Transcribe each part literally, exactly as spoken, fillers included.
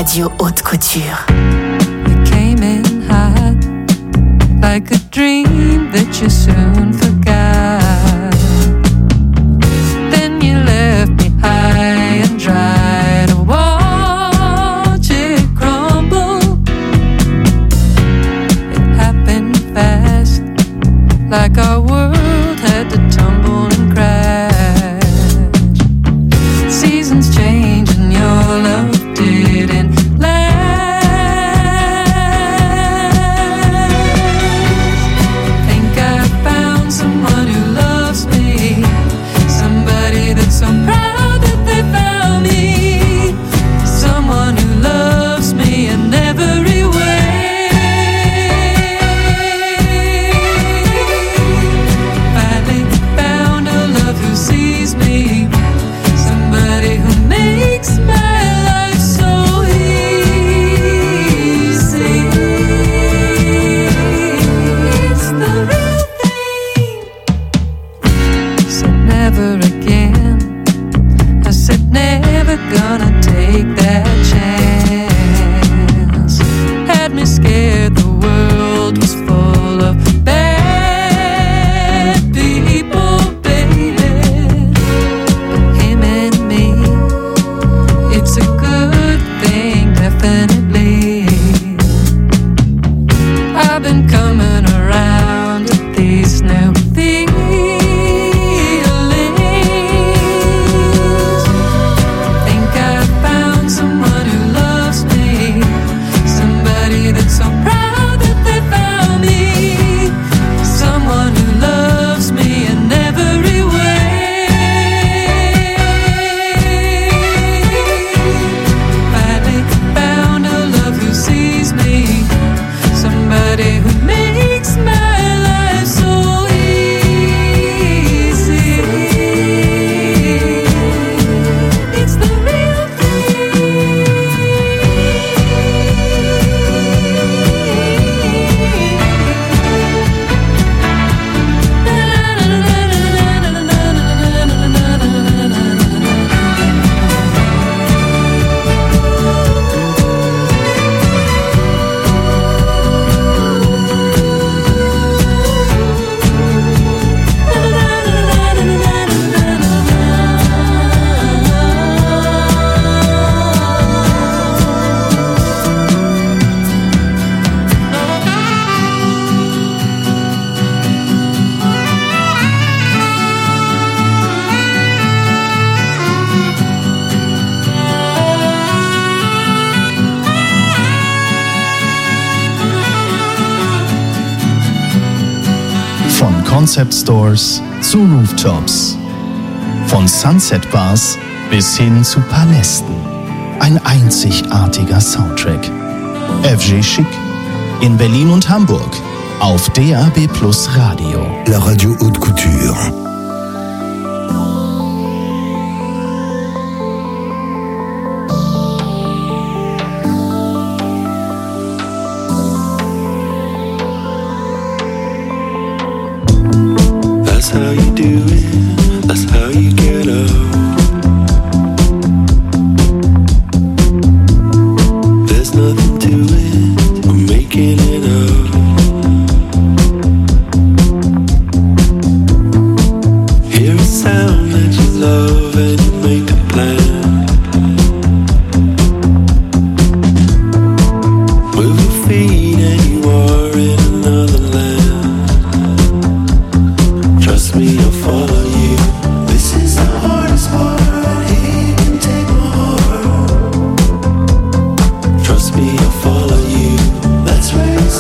Radio Haute Couture. You came in hot, like a dream that you soon forgot. Then you left me high and dry to watch it crumble. It happened fast, like our world had to tumble and crash. Seasons change and your love didn't last. Think I found someone who loves me, somebody that's so proud that they found me, someone who loves me in every way. Finally found a love who sees me, somebody who makes my life so easy. It's the real thing. Said never again. I said never gonna take that chance. Had me scared the world was full of bad people, baby. Him and me, it's a good thing, definitely. I've been coming around to these new feelings. Think I found someone who loves me, somebody that's so proud that they found me, someone who loves me in every way. Finally found a love who sees me, somebody who makes my life so easy. It's the real thing. Von Concept Stores zu Rooftops. Von Sunset Bars bis hin zu Palästen. Ein einzigartiger Soundtrack. F G Chic in Berlin und Hamburg auf D A B Plus Radio. La radio Haute Couture. That's how you do it, that's how you get up. There's nothing to it, we're making it up. Hear a sound that you love and you make a plan. Move your feet and you are in another land. Trust me, I'll follow you. This is the hardest part, he can take more. Trust me, I'll follow you. Let's raise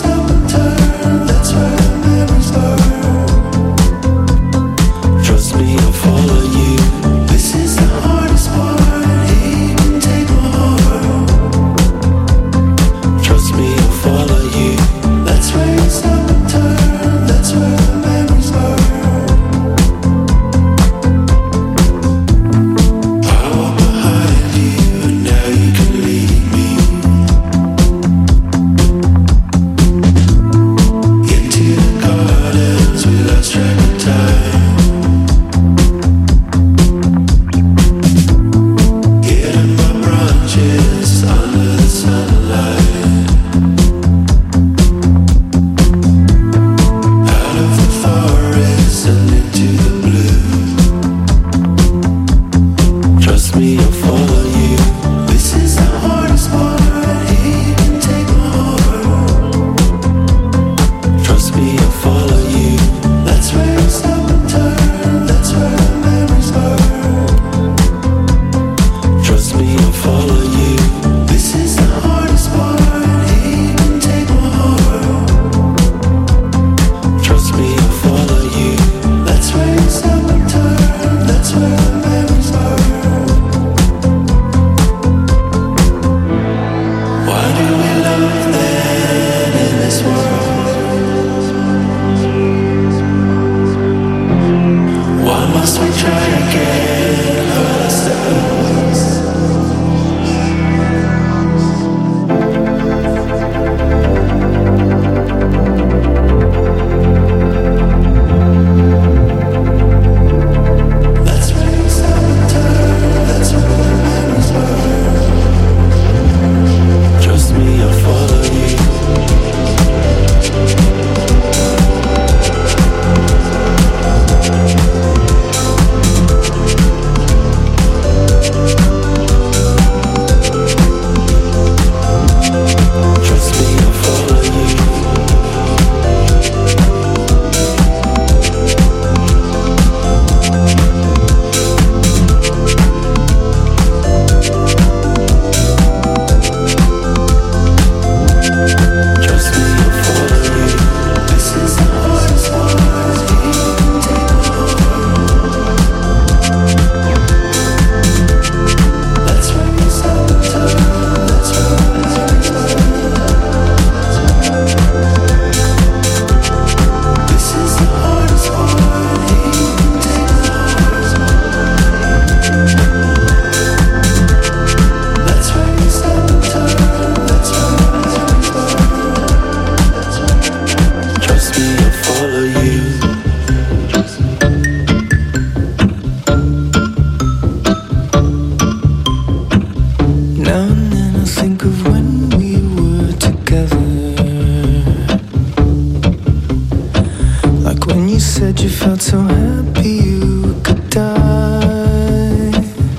you said you felt so happy you could die.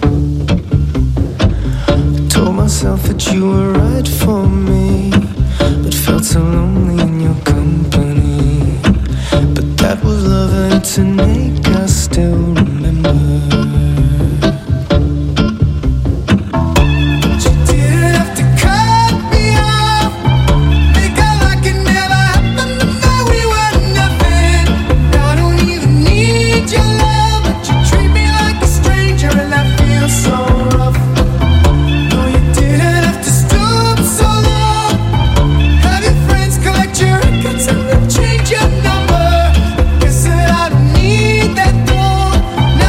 Told myself that you were right for me, but felt so lonely in your company. But that was love and to make us still remember. Change your number. Guess that I don't need that though.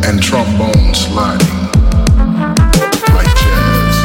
and trombone sliding like jazz.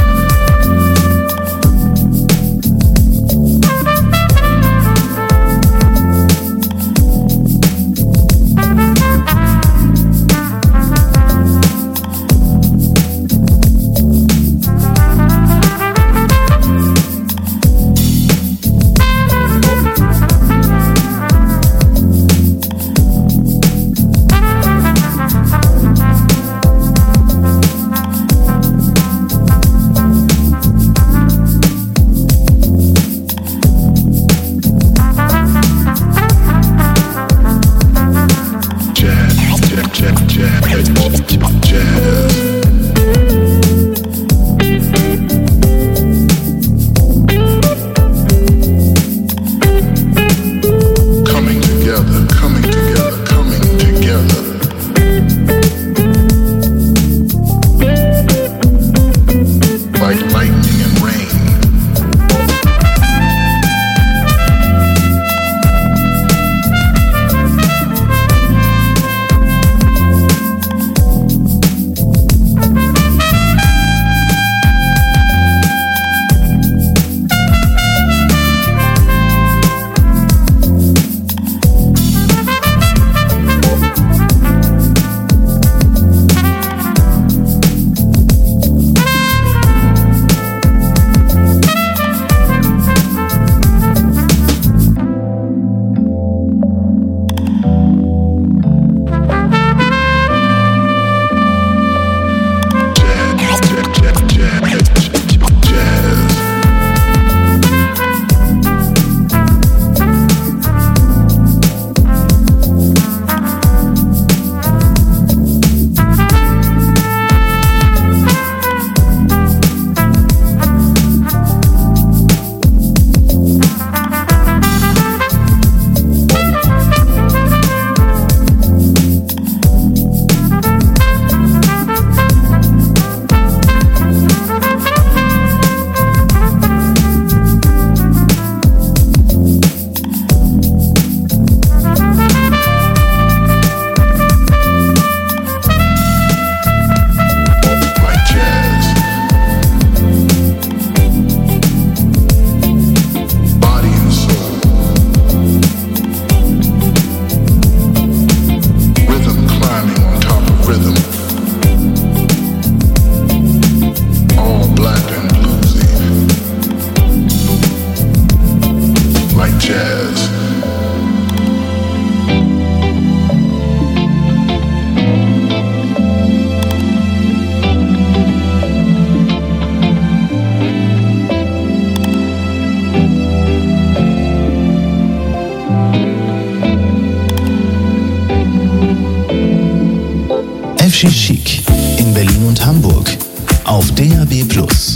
F G Chic in Berlin und Hamburg auf D A B Plus.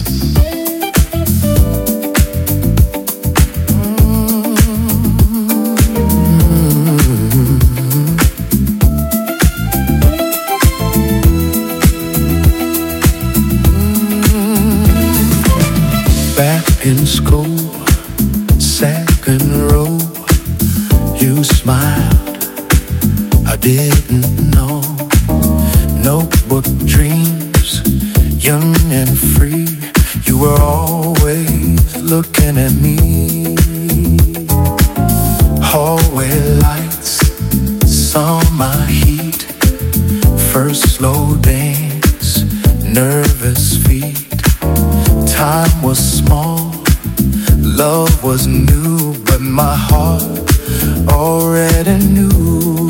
Back in school, second row, you smiled, I didn't know. Notebook dreams, young and free, you were always looking at me. Hallway lights, summer heat, first slow dance, nervous feet. Time was small, love was new, but my heart already knew.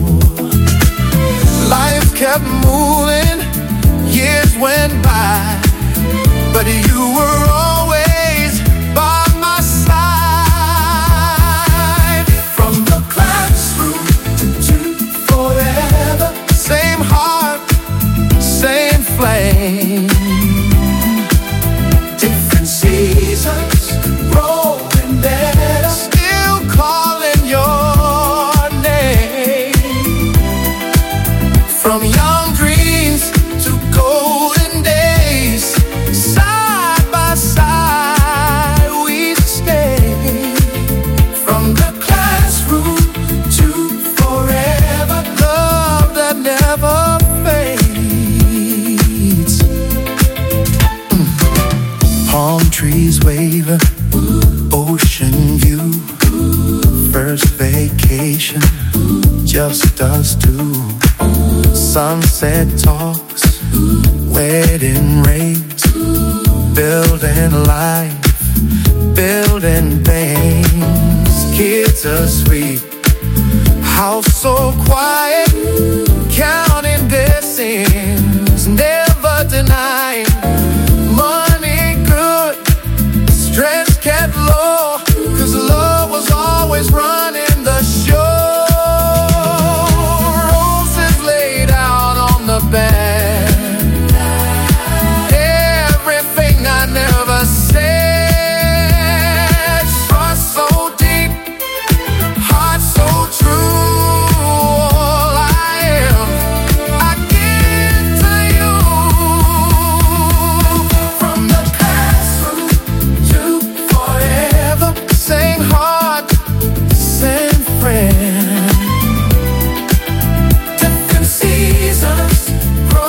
Life kept moving, years went by, but you were always by my side. From the classroom to forever, same heart, same flame. Different seasons, rolling better, still calling your name. From young dreams to golden days, side by side we stay. From the classroom to forever, love that never else does too. Sunset talks, wedding rings, building life, building things. Kids asleep, house so quiet, counting blessings, never denying. Money good, stress kept low, 'cause love was always running the show. Roses laid out on the bed, everything I never said. Trust so deep, heart so true. All I am, I give to you. From the classroom to forever, same heart, same friend. Different seasons,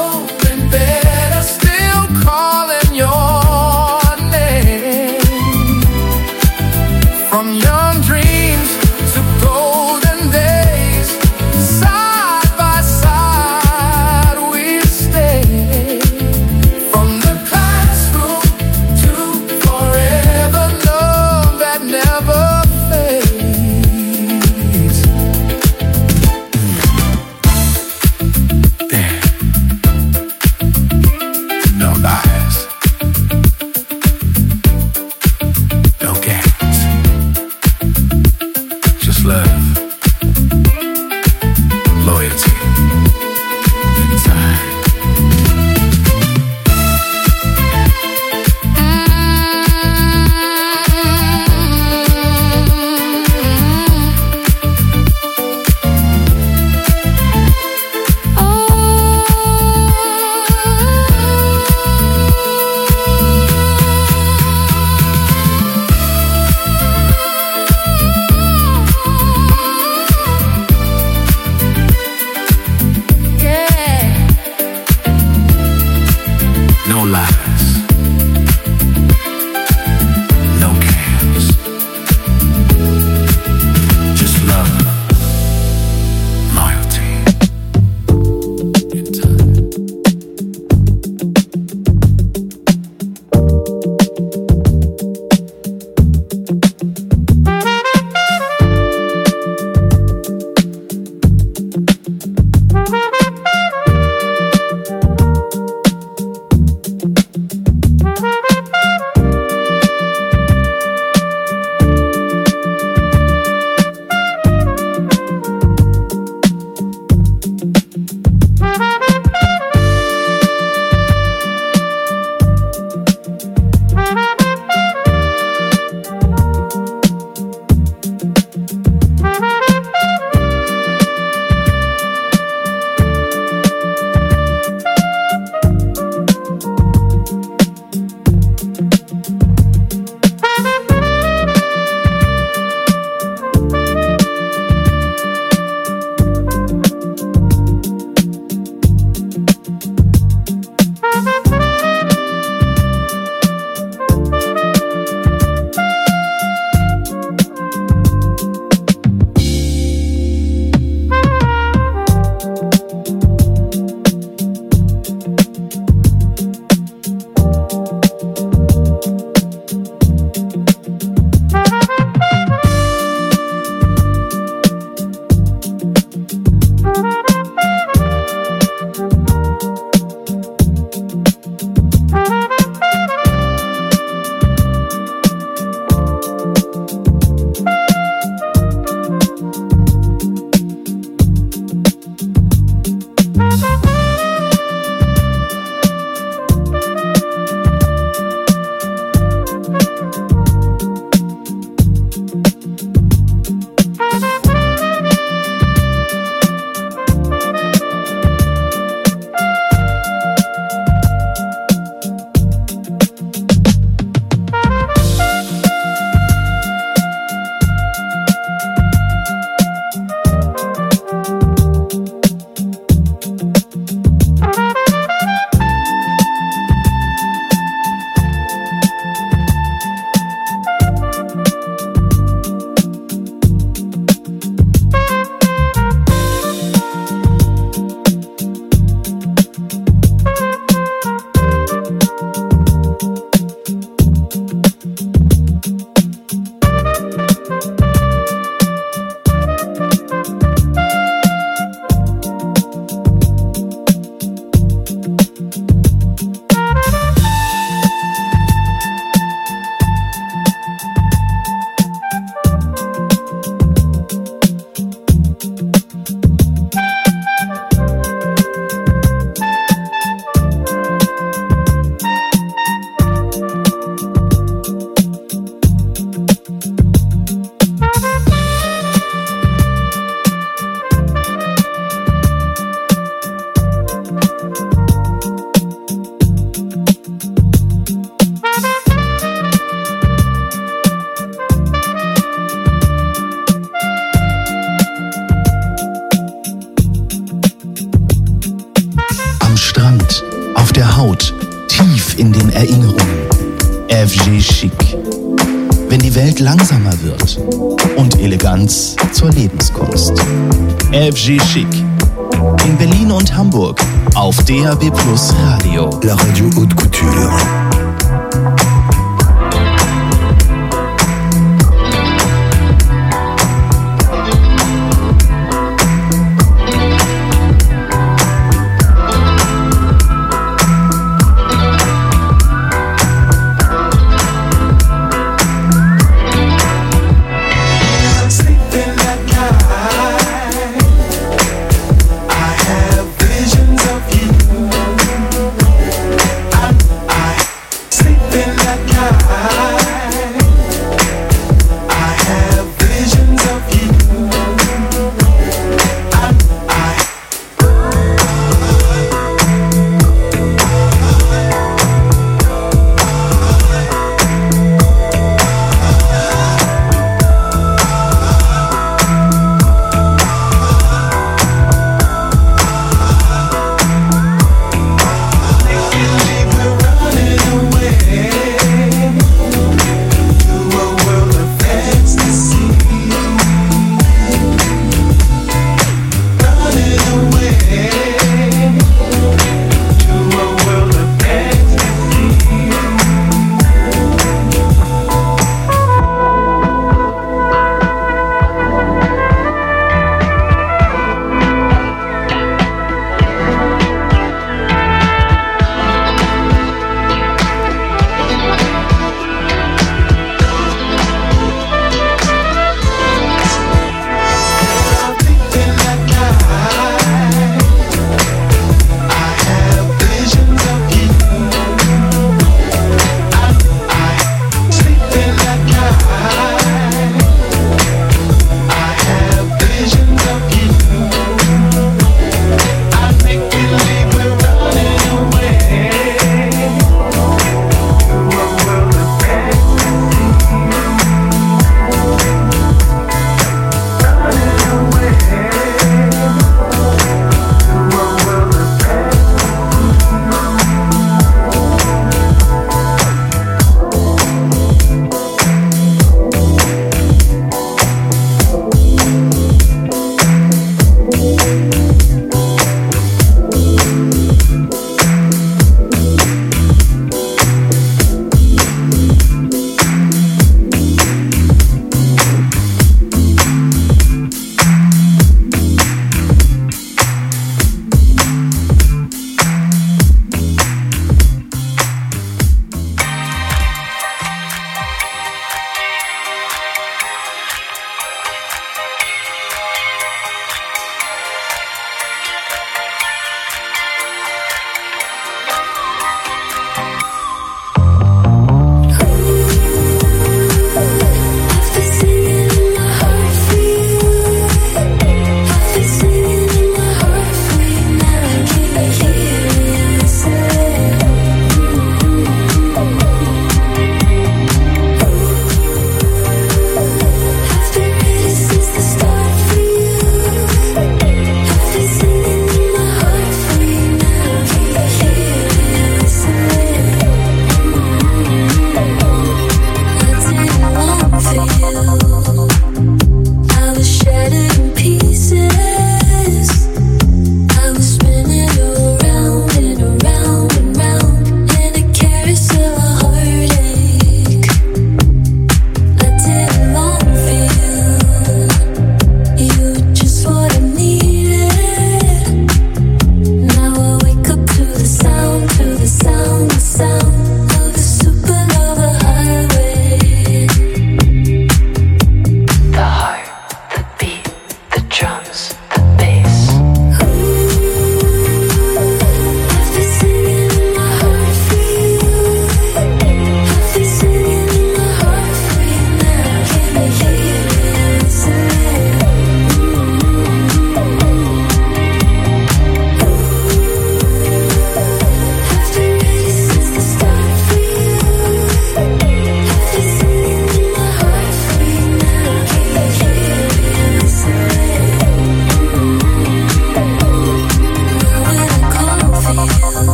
tief in den Erinnerungen. F G Chic. Wenn die Welt langsamer wird und Eleganz zur Lebenskunst. F G Chic. In Berlin und Hamburg auf D A B Plus Radio. La radio haute couture.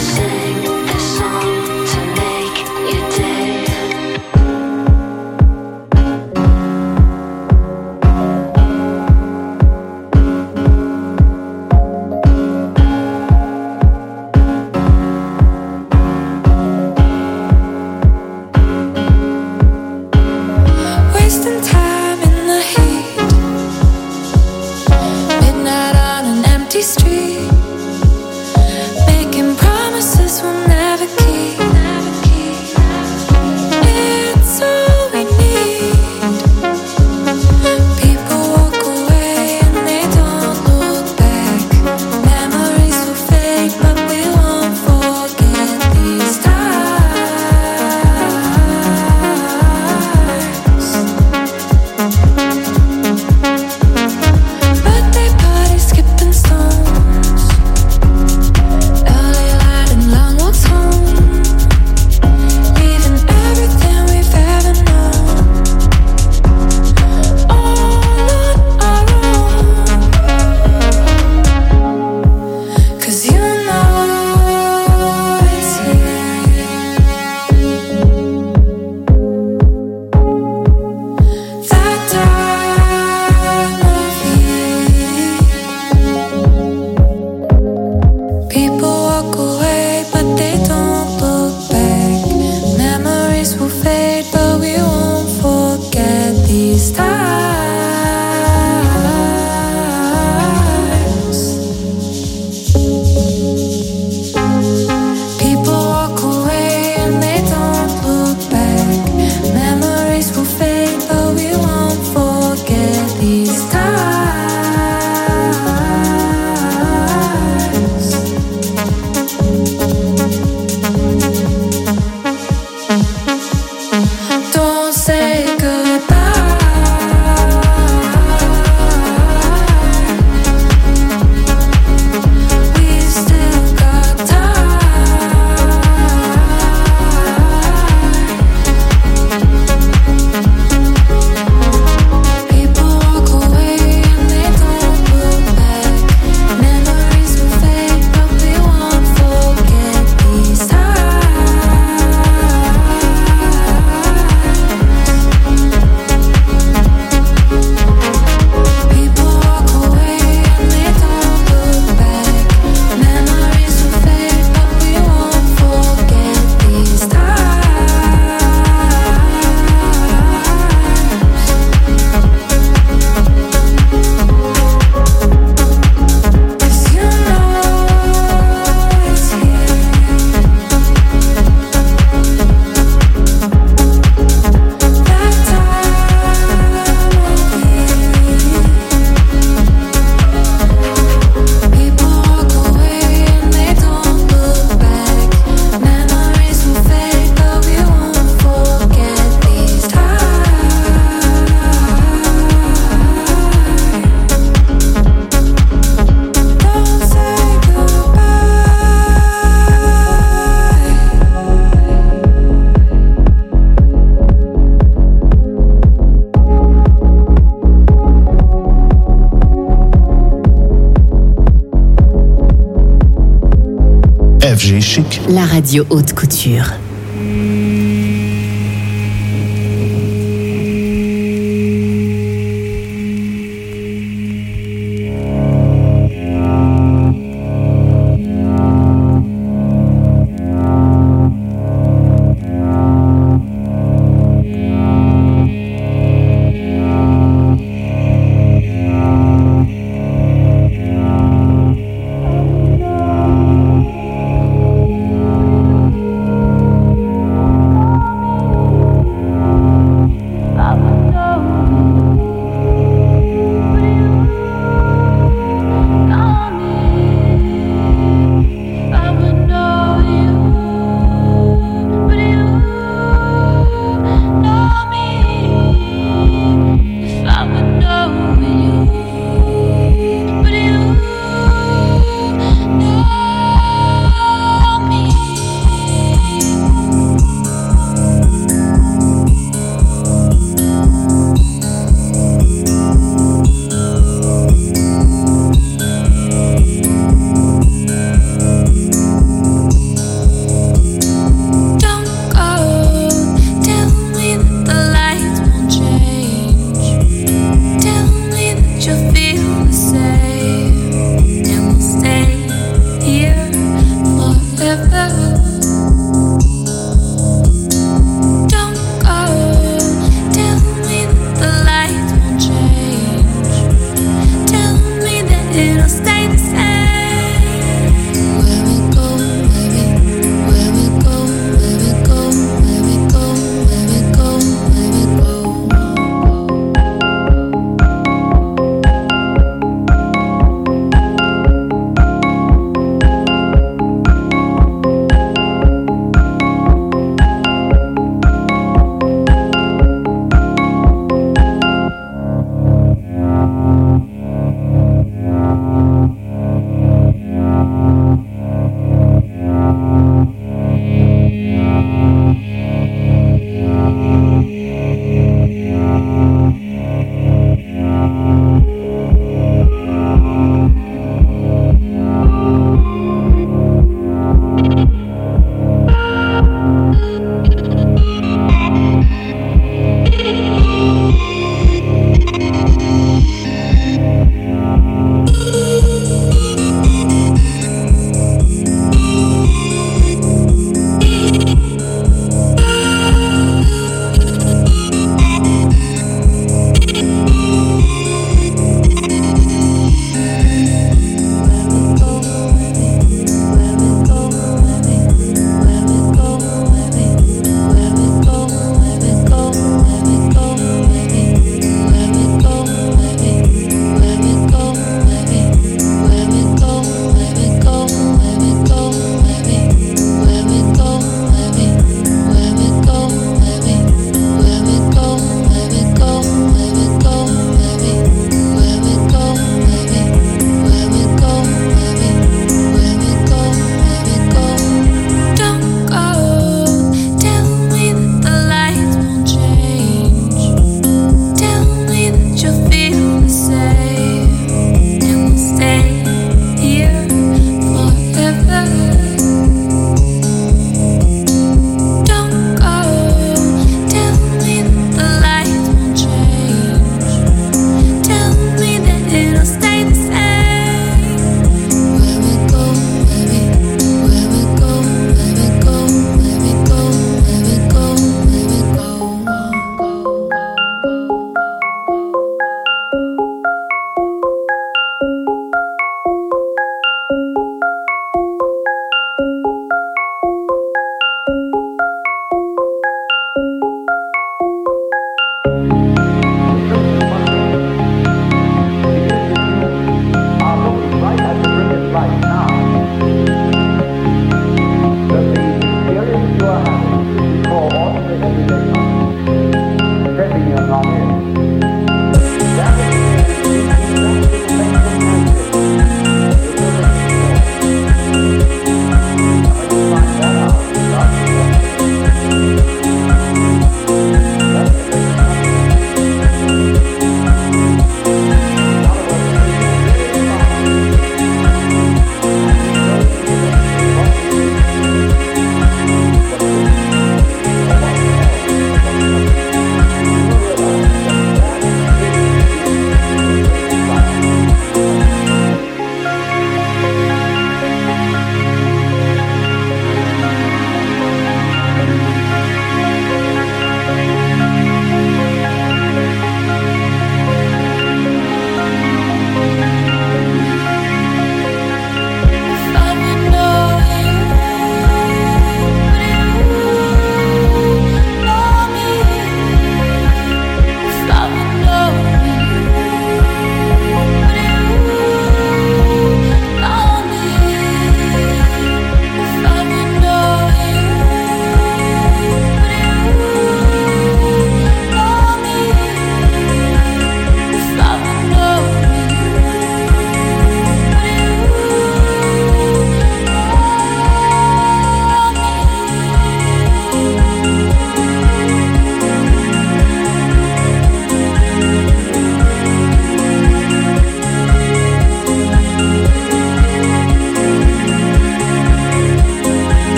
F G Chic, la radio haute couture. Thank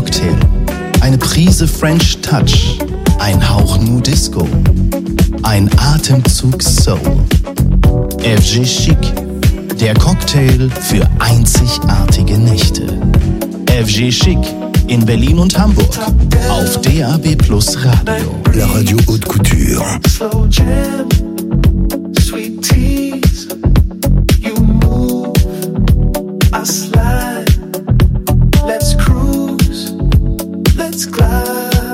Cocktail, eine Prise French Touch, ein Hauch Nu Disco, ein Atemzug Soul. F G Chic, der Cocktail für einzigartige Nächte. F G Chic in Berlin und Hamburg auf D A B Plus Radio. La radio haute couture. Slow jam, sweet teas. You move, I slide. Let's cruise, let's glide.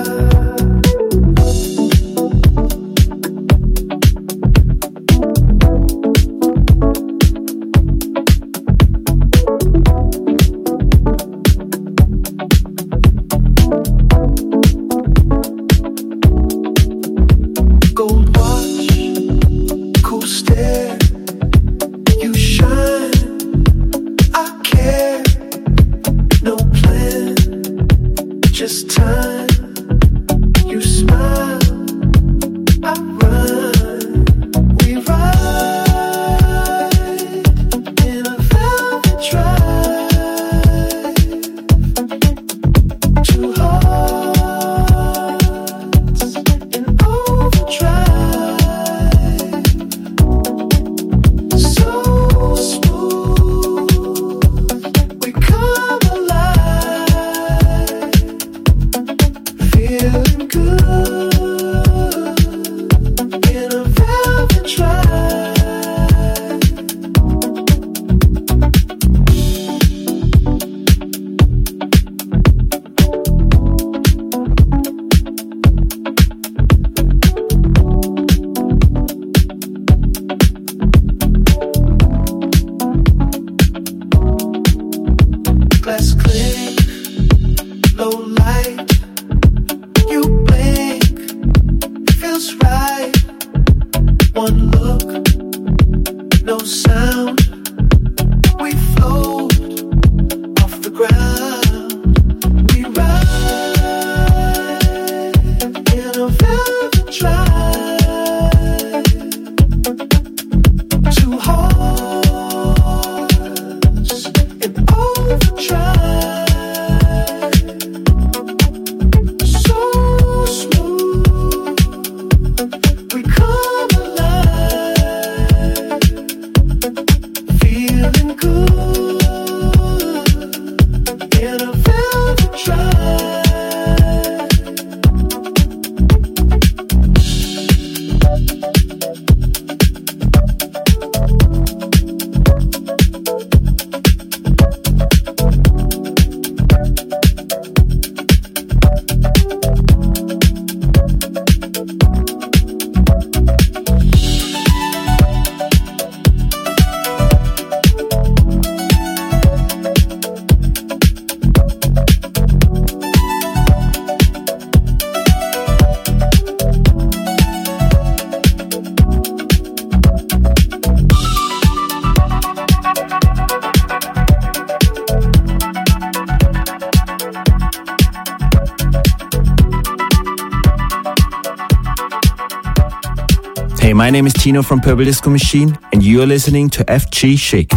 Hey, my name is Tino from Purple Disco Machine, and you're listening to F G Chic.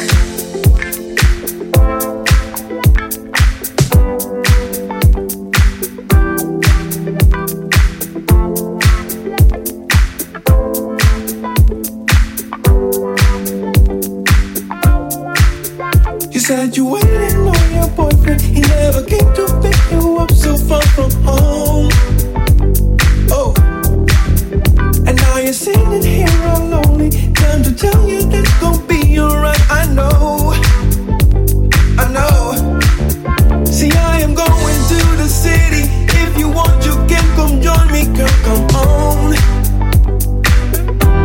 You said you waited on your boyfriend, he never came to pick you up so far from home. Oh, and now you're sitting here all lonely. Time to tell you that it's gonna be alright. I know, I know. See, I am going to the city. If you want, you can come join me. Girl, come on.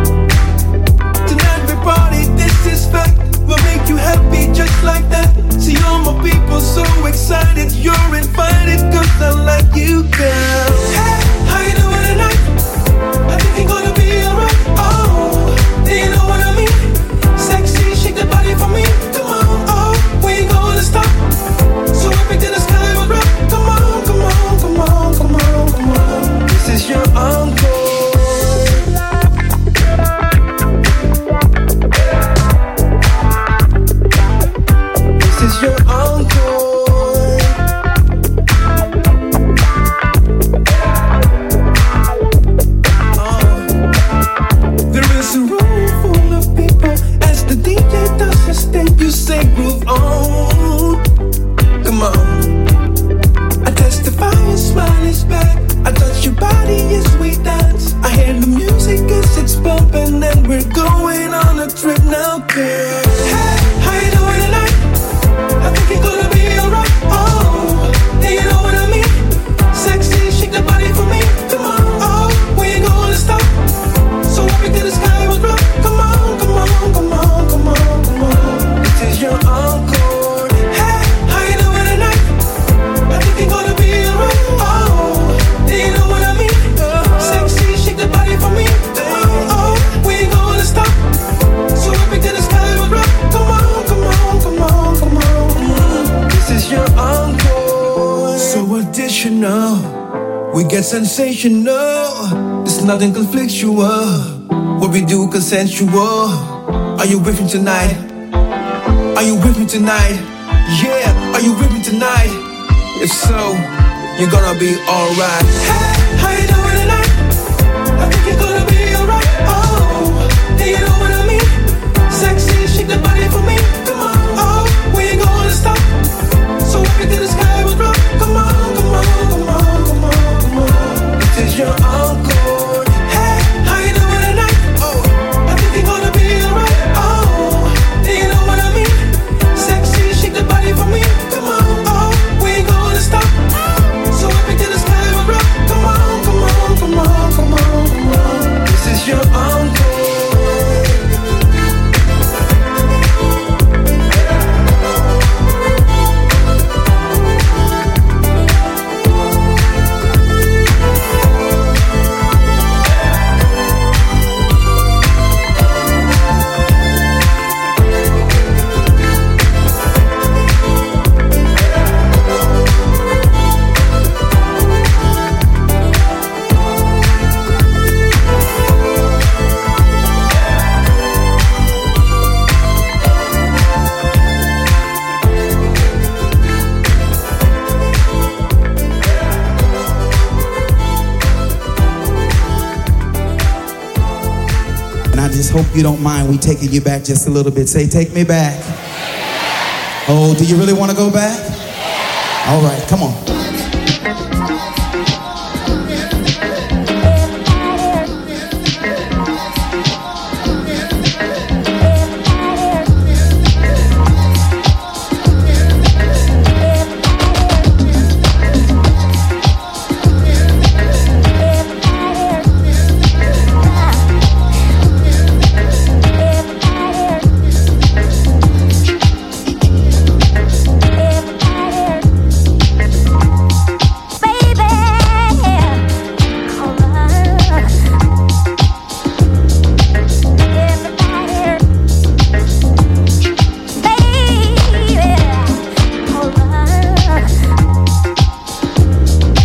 Tonight we party, this is fact. We'll make you happy just like that. See, so additional. We get sensational. It's nothing conflictual. What we do consensual. Are you with me tonight? Are you with me tonight? Yeah, are you with me tonight? If so, you're gonna be alright. Hey, how you doing tonight? I think you're gonna be alright. Oh, yeah, you know what I mean? Sexy, shake the body for me. Come on, oh, we ain't gonna stop. So up into the sky will drop. Come on, come on, come on, come on, come on. This is your uncle. Hey, how you doing tonight? Oh, I think you're gonna be alright. Oh, yeah, you know what I mean? Sexy, shake the body for me. Come on, oh, we ain't gonna stop. So up into the sky will drop. Come on, come on, come on, come on, come on. This is your uncle. Hope you don't mind we taking you back just a little bit. Say, take me back. Oh, do you really want to go back? All right, come on.